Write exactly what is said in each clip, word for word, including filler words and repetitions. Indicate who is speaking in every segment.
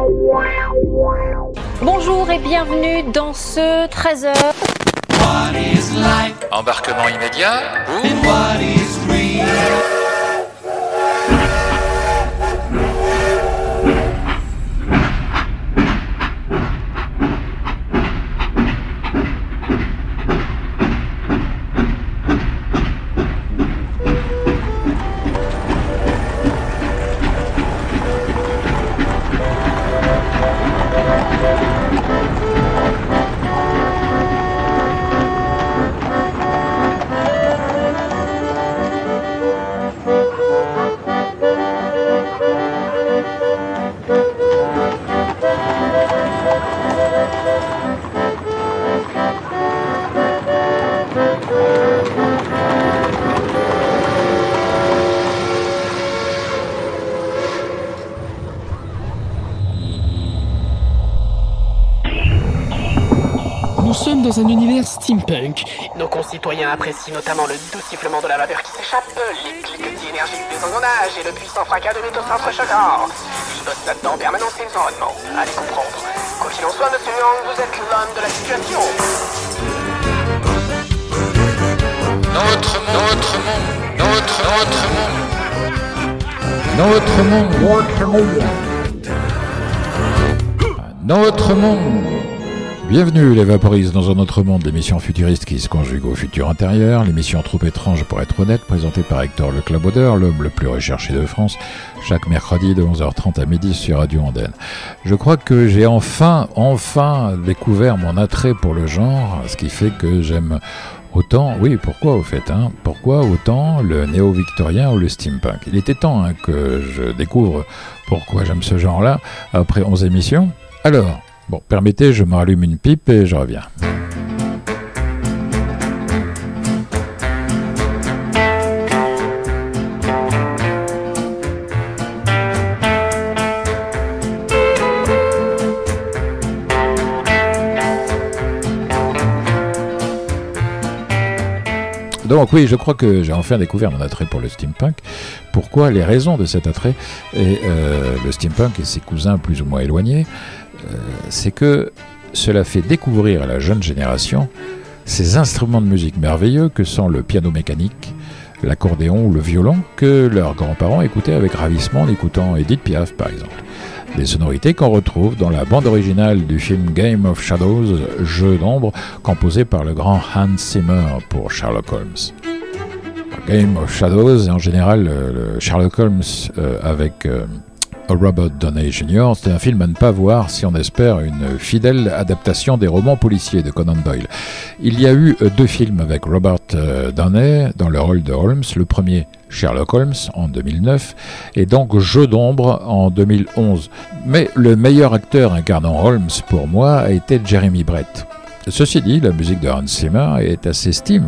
Speaker 1: Bonjour et bienvenue dans ce treize heures.
Speaker 2: Embarquement immédiat ou...
Speaker 3: Nous sommes dans un univers steampunk.
Speaker 4: Nos concitoyens apprécient notamment le doux sifflement de la vapeur qui s'échappe, les cliquetis énergiques des engrenages et le puissant fracas de métaux s'entrechoquant. Ils bossent là-dedans en permanence et environnement. Allez comprendre. Quoi qu'il en soit, monsieur Young, vous êtes l'homme de la situation.
Speaker 2: Notre monde, notre monde, notre, notre monde, notre monde, notre monde, notre monde. Bienvenue les vaporistes dans un autre monde, l'émission futuriste qui se conjugue au futur intérieur, l'émission trop étrange pour être honnête, présentée par Hector Le Clabaudeur, l'homme le plus recherché de France, chaque mercredi de onze heures trente à midi sur Radio Andenne. Je crois que j'ai enfin, enfin découvert mon attrait pour le genre, ce qui fait que j'aime autant, oui, pourquoi au fait, hein, pourquoi autant le néo-victorien ou le steampunk. Il était temps hein, que je découvre pourquoi j'aime ce genre-là, après onze émissions. Alors... Bon, permettez, je me rallume une pipe et je reviens. Donc oui, je crois que j'ai enfin découvert mon attrait pour le steampunk. Pourquoi ? Les raisons de cet attrait et euh, le steampunk et ses cousins plus ou moins éloignés. Euh, c'est que cela fait découvrir à la jeune génération ces instruments de musique merveilleux que sont le piano mécanique, l'accordéon ou le violon que leurs grands-parents écoutaient avec ravissement en écoutant Edith Piaf par exemple. Des sonorités qu'on retrouve dans la bande originale du film Game of Shadows, Jeu d'ombre, composé par le grand Hans Zimmer pour Sherlock Holmes. Game of Shadows, et en général le Sherlock Holmes euh, avec... Euh, Robert Downey junior, c'est un film à ne pas voir si on espère une fidèle adaptation des romans policiers de Conan Doyle. Il y a eu deux films avec Robert Downey dans le rôle de Holmes, le premier Sherlock Holmes en deux mille neuf et donc Jeu d'ombre en deux mille onze. Mais le meilleur acteur incarnant Holmes pour moi a été Jeremy Brett. Ceci dit, la musique de Hans Zimmer est assez steam.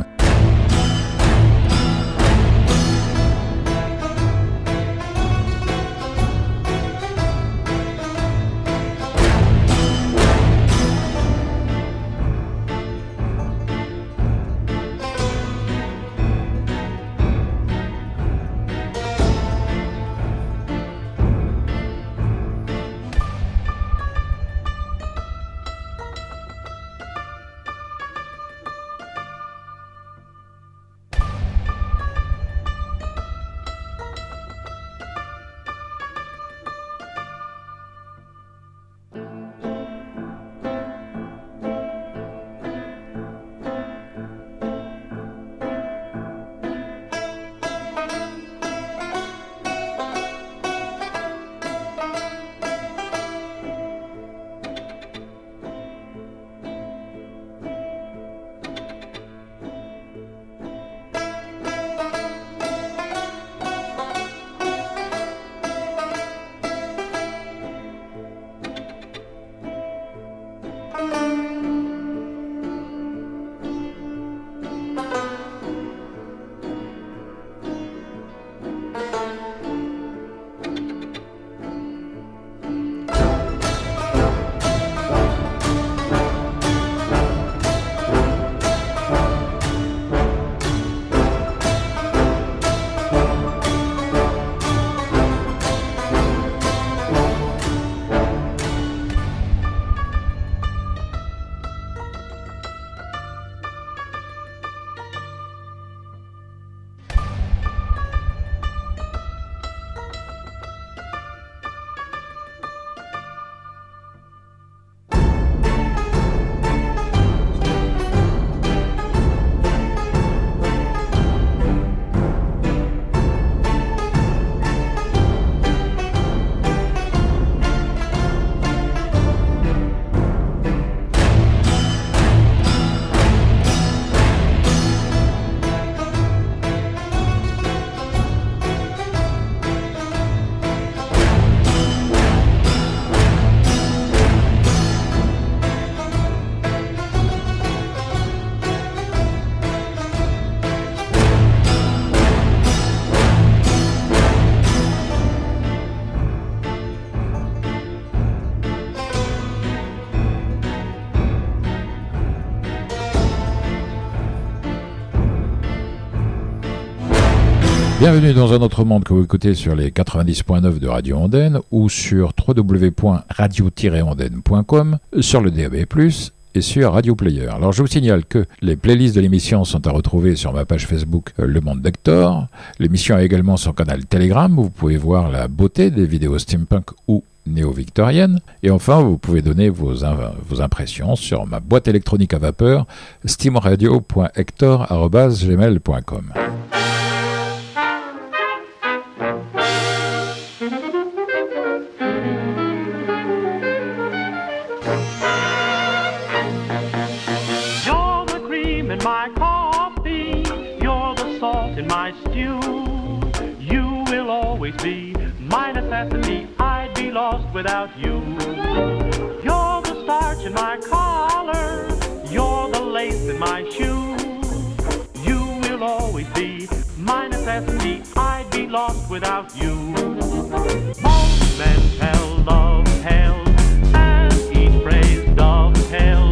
Speaker 2: Bienvenue dans un autre monde que vous écoutez sur les quatre-vingt-dix point neuf de Radio Ondaine ou sur w w w point radio tiret ondaine point com, sur le D A B plus, et sur Radio Player. Alors je vous signale que les playlists de l'émission sont à retrouver sur ma page Facebook euh, Le Monde d'Hector. L'émission a également son canal Telegram où vous pouvez voir la beauté des vidéos steampunk ou néo-victoriennes. Et enfin, vous pouvez donner vos, in- vos impressions sur ma boîte électronique à vapeur steamradio point hector arobase gmail point com.
Speaker 5: My coffee, you're the salt in my stew. You will always be my necessity. I'd be lost without you. You're the starch in my collar. You're the lace in my shoe. You will always be my necessity. I'd be lost without you. Most men tell love tales, and each phrase dovetails.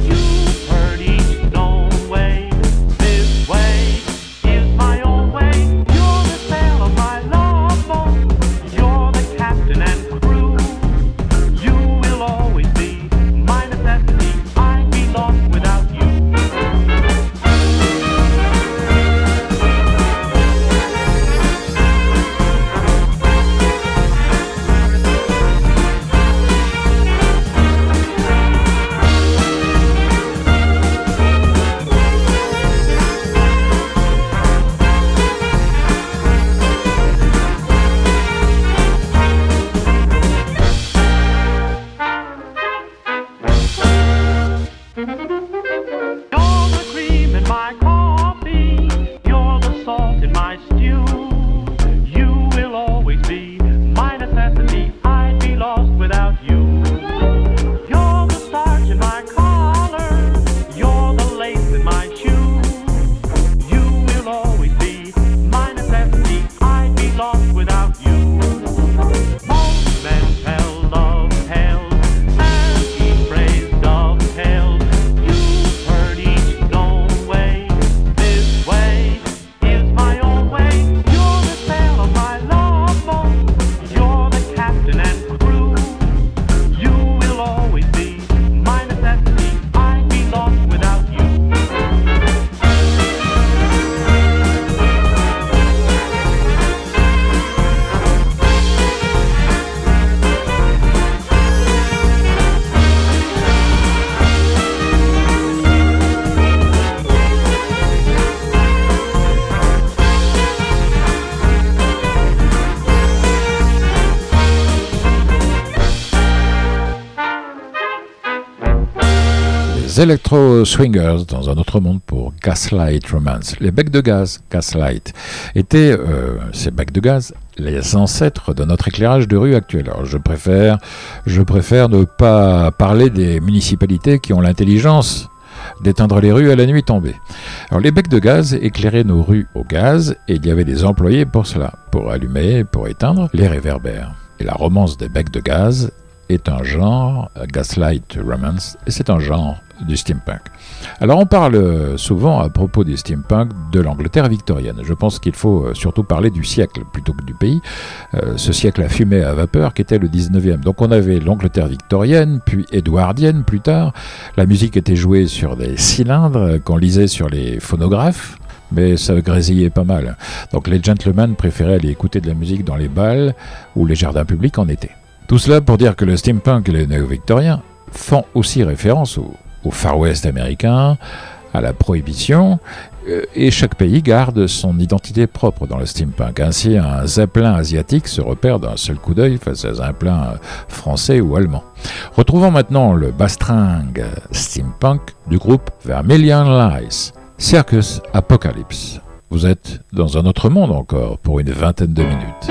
Speaker 2: Electro Swingers dans un autre monde pour Gaslight Romance. Les becs de gaz, Gaslight, étaient, euh, ces becs de gaz, les ancêtres de notre éclairage de rue actuel. Alors je préfère, je préfère ne pas parler des municipalités qui ont l'intelligence d'éteindre les rues à la nuit tombée. Alors les becs de gaz éclairaient nos rues au gaz et il y avait des employés pour cela, pour allumer, pour éteindre les réverbères. Et la romance des becs de gaz est un genre, Gaslight Romance, et c'est un genre du steampunk. Alors on parle souvent à propos du steampunk de l'Angleterre victorienne. Je pense qu'il faut surtout parler du siècle plutôt que du pays. Euh, ce siècle à fumée et à vapeur qui était le dix-neuvième. Donc on avait l'Angleterre victorienne, puis édouardienne plus tard. La musique était jouée sur des cylindres qu'on lisait sur les phonographes. Mais ça grésillait pas mal. Donc les gentlemen préféraient aller écouter de la musique dans les bals ou les jardins publics en été. Tout cela pour dire que le steampunk et les néo-victoriens font aussi référence au, au Far West américain, à la prohibition, euh, et chaque pays garde son identité propre dans le steampunk. Ainsi, un zeppelin asiatique se repère d'un seul coup d'œil face à un zeppelin français ou allemand. Retrouvons maintenant le bastringue steampunk du groupe Vermilion Lies, Circus Apocalypse. Vous êtes dans un autre monde encore pour une vingtaine de minutes.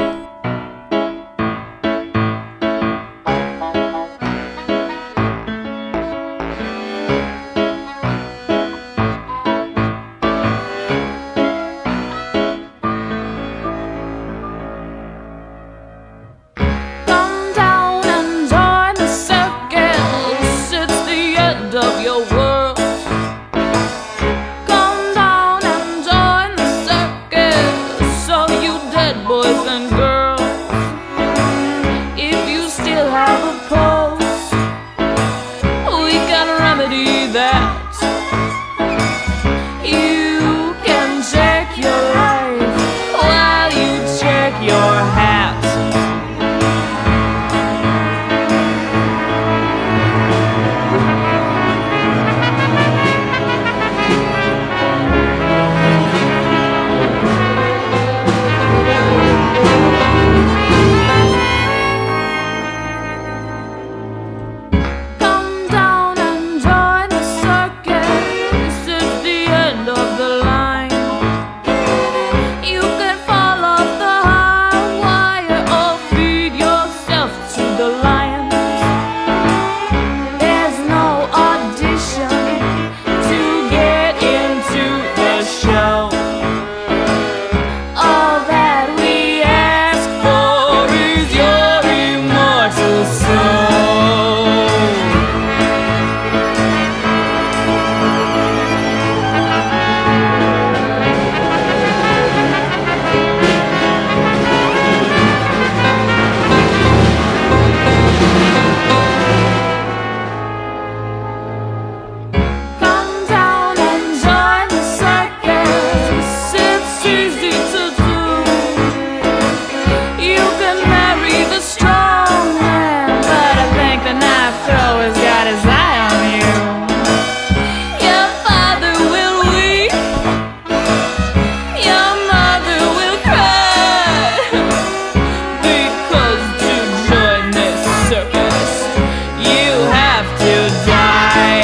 Speaker 6: So you always got his eye on you. Your father will weep, your mother will cry, because to join this circus you have to die.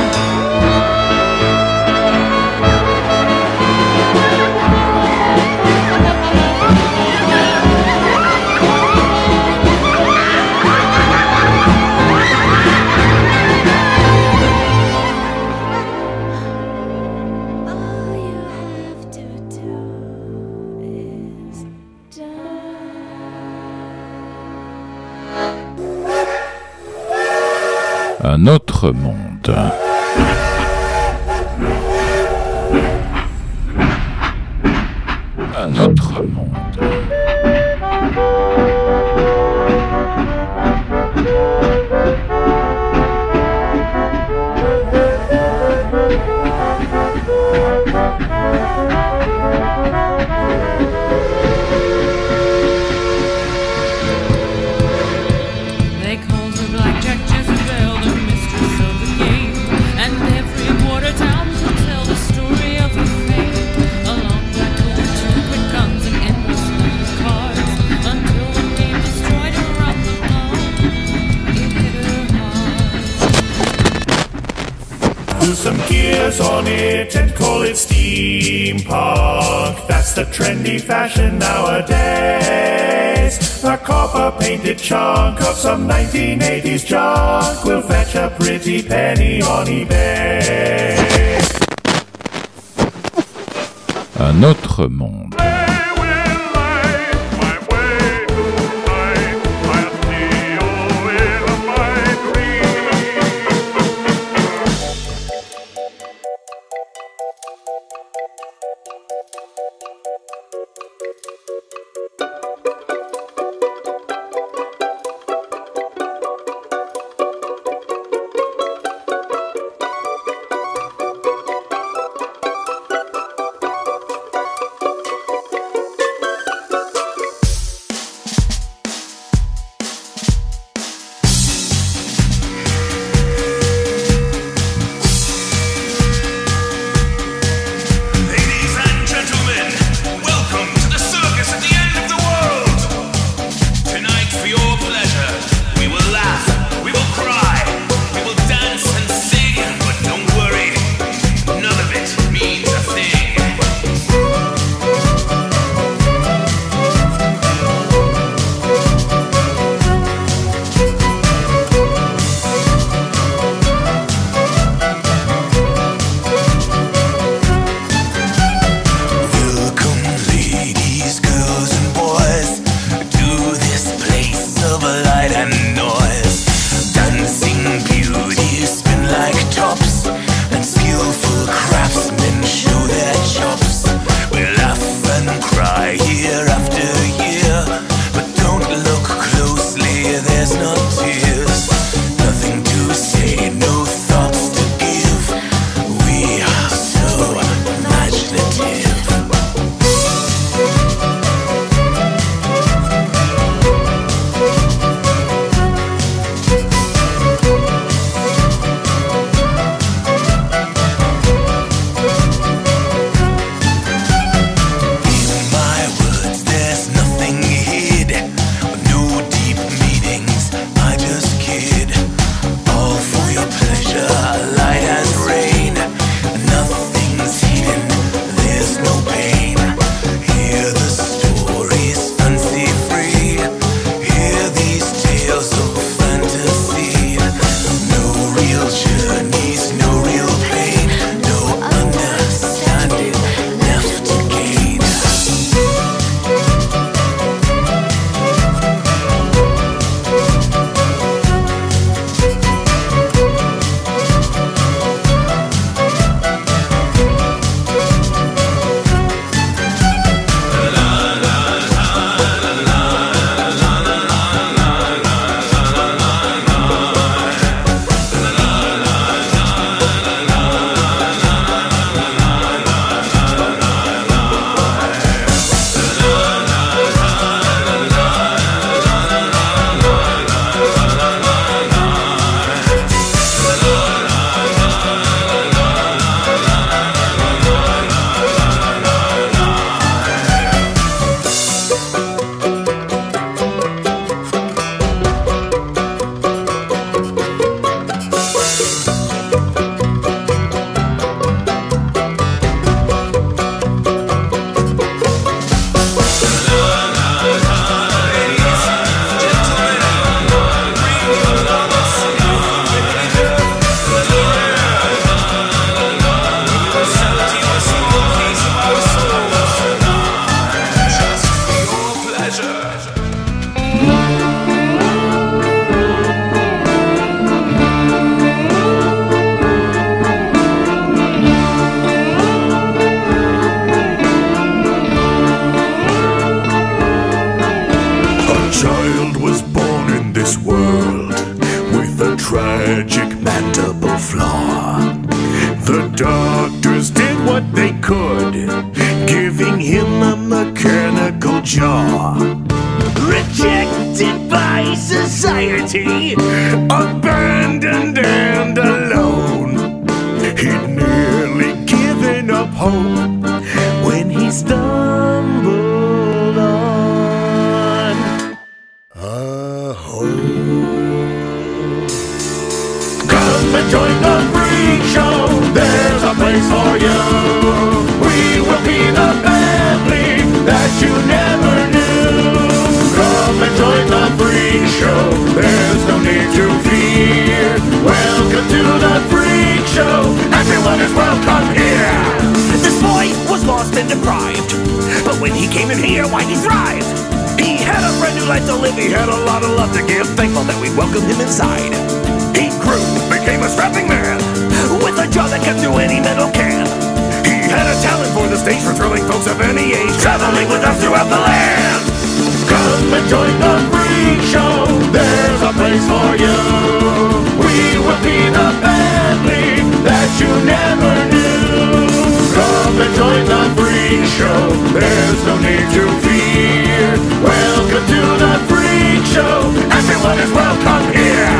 Speaker 6: All you have to do is die.
Speaker 2: Un autre monde. Un autre monde.
Speaker 6: They called her Blackjack Jezebel, the mistress of the game, and every border town will tell the story of her fame. Along black gold, two quick guns, and endless line of cards, until the game destroyed her around the globe. It hit her hard.
Speaker 7: Put some gears on it and call it steampunk. That's the trendy fashion nowadays. A copper-painted chunk of some nineteen eighties junk will fetch a pretty penny on eBay.
Speaker 2: Un autre monde.
Speaker 7: tragic mandible flaw. The doctors did what they could, giving him a mechanical jaw. Rejected by society, abandoned and alone, he'd nearly given up hope when he stumbled on a home. Come and join the freak show, there's a place for you. We will be the family that you never knew. Come and join the freak show, there's no need to fear. Welcome to the freak show, everyone is welcome here. This boy was lost and deprived, but when he came in here, why he thrived. He had a brand new life to live, he had a lot of love to give, thankful that we welcomed him inside. He grew, became a strapping man, with a jaw that kept through any metal can. He had a talent for the stage, for thrilling folks of any age, traveling with us throughout the land. Come and join the freak show, there's a place for you. We will be the family that you never knew. Come and join the freak show, there's no need to fear. Welcome to the freak show, everyone is welcome here.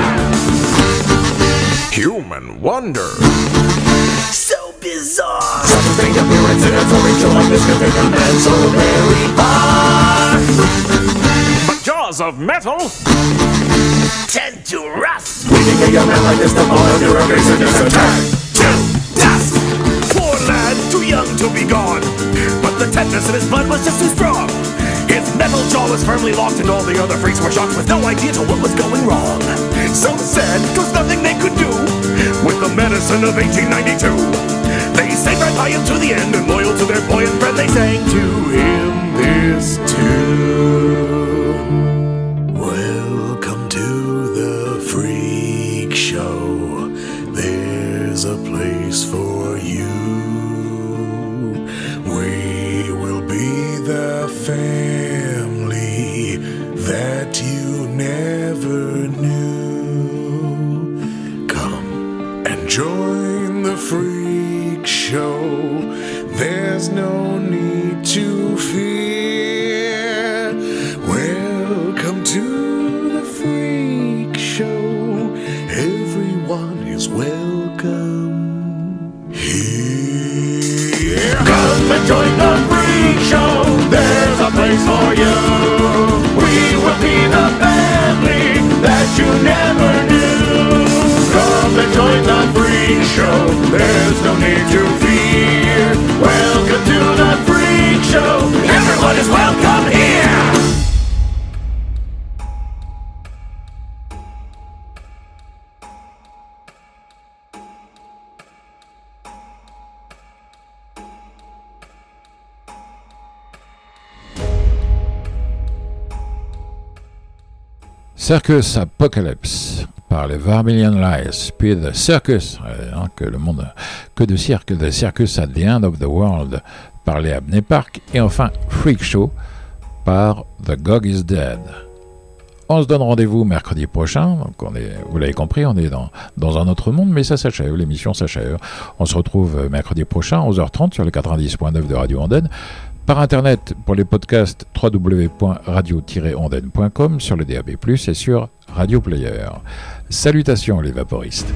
Speaker 7: Human wonder, so bizarre. Such a strange appearance in a freak show like this could take a man so very far. But jaws of metal tend to rust, leaving a young man like this to fall under a race and just turn to dust. Poor lad, too young to be gone, but the tetanus in his blood was just too strong. His metal jaw was firmly locked, and all the other freaks were shocked with no idea to what was going wrong. Some said 'twas nothing they could do with the medicine of eighteen ninety-two. They stayed right by him to the end, and loyal to their boy and friend, they sang to him this tune. Welcome to the freak show, there's a place for you. We will be the family that you never knew. Come and join the freak show, there's no need to fear. Welcome to the freak show, everyone is welcome here. Come and join the freak show, there's a place for you. We will be the family that you never knew. Come and join the freak show, there's no need to fear. Welcome to the freak show, everyone is welcome here.
Speaker 2: Circus Apocalypse par les Vermilion Lies, puis The Circus, hein, que le monde, que de cirque, The Circus at the End of the World par les Abney Park, et enfin Freak Show par The Gog is Dead. On se donne rendez-vous mercredi prochain, donc on est, vous l'avez compris, on est dans, dans un autre monde, mais ça s'achève, l'émission s'achève. On se retrouve mercredi prochain, onze heures trente, sur le quatre-vingt-dix point neuf de Radio Andenne. Par internet pour les podcasts w w w point radio tiret ondaine point com, sur le D A B plus, et sur Radio Player. Salutations les vaporistes.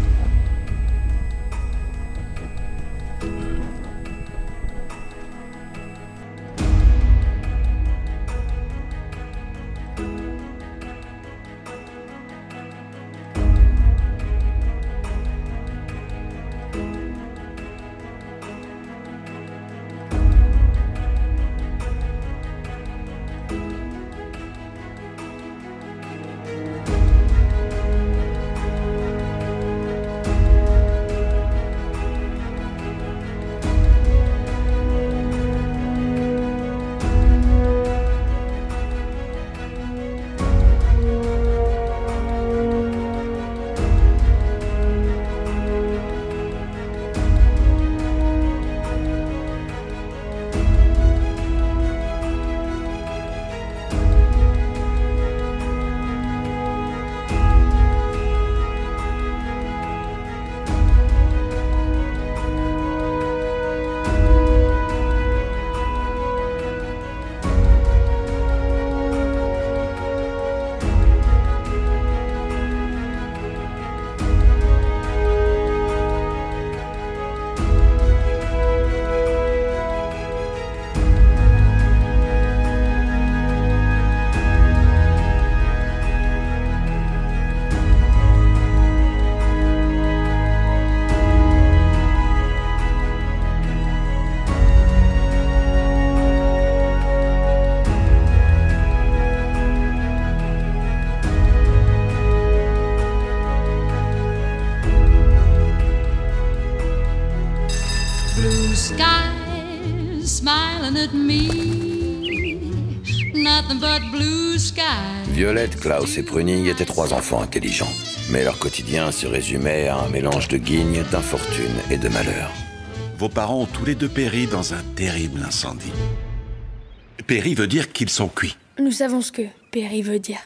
Speaker 6: skies smiling at me. Nothing but blue skies.
Speaker 8: Violette, Klaus et Pruning étaient trois enfants intelligents. Mais leur quotidien se résumait à un mélange de guignes, d'infortune et de malheur.
Speaker 9: Vos parents ont tous les deux péri dans un terrible incendie. Péri veut dire qu'ils sont cuits.
Speaker 10: Nous savons ce que péri veut dire.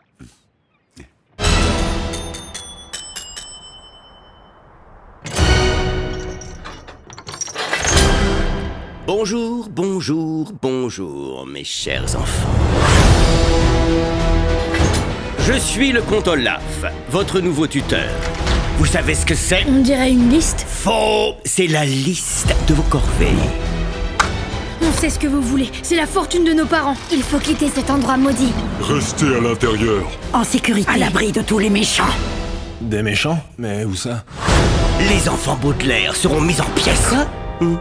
Speaker 11: Bonjour, bonjour, bonjour, mes chers enfants. Je suis le comte Olaf, votre nouveau tuteur. Vous savez ce que c'est?
Speaker 10: On dirait une liste.
Speaker 11: Faux! C'est la liste de vos corvées.
Speaker 10: On sait ce que vous voulez. C'est la fortune de nos parents.
Speaker 12: Il faut quitter cet endroit maudit.
Speaker 13: Restez à l'intérieur.
Speaker 12: En sécurité. À l'abri de tous les méchants.
Speaker 14: Des méchants? Mais où ça?
Speaker 11: Les enfants Baudelaire seront mis en pièces. Mmh.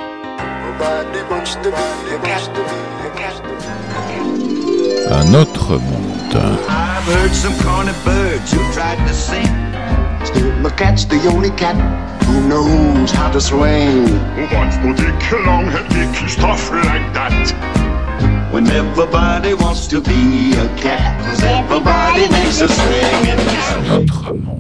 Speaker 2: Un autre monde.
Speaker 15: I've heard some corny birds who tried to sing. Still the cat's the only cat who knows how to swing.
Speaker 7: What's the dick long and dicky stuff like that?
Speaker 15: When everybody wants to be a cat, 'cause everybody makes a swing in this.
Speaker 2: Un autre monde.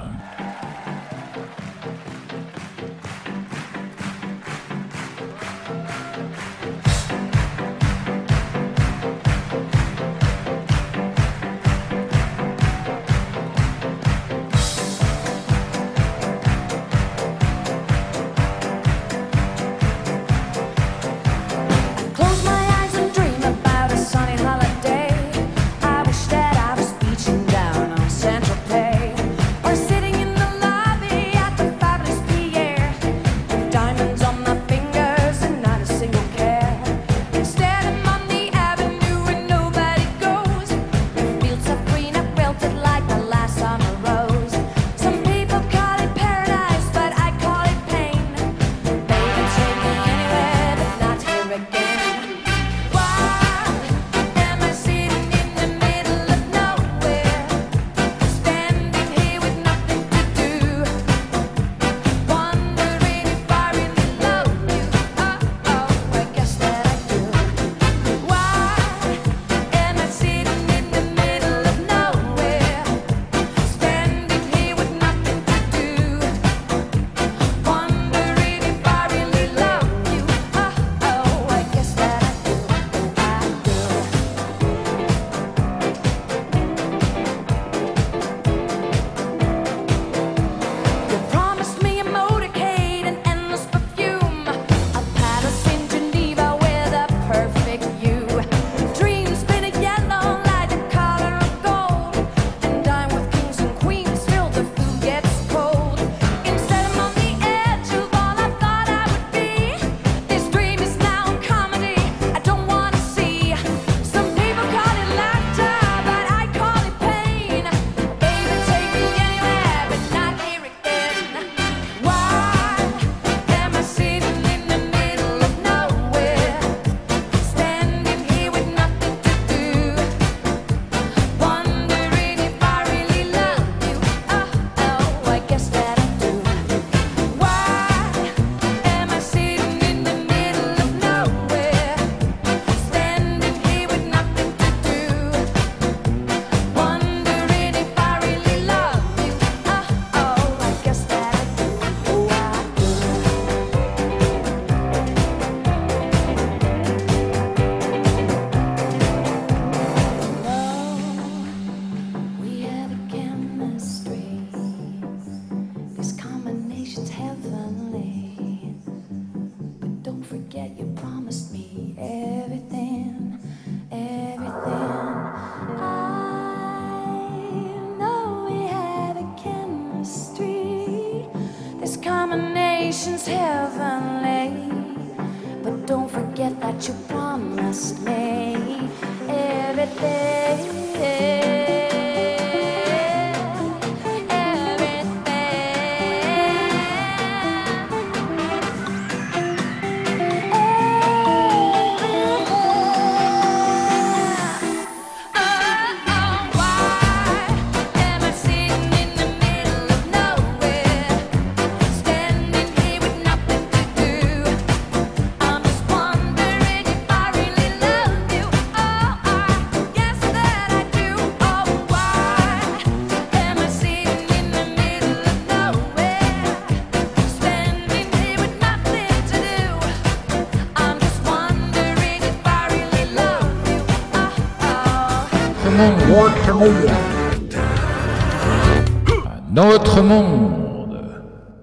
Speaker 6: combination's heavenly, but don't forget that you promised me everything.
Speaker 2: monde. Un autre monde.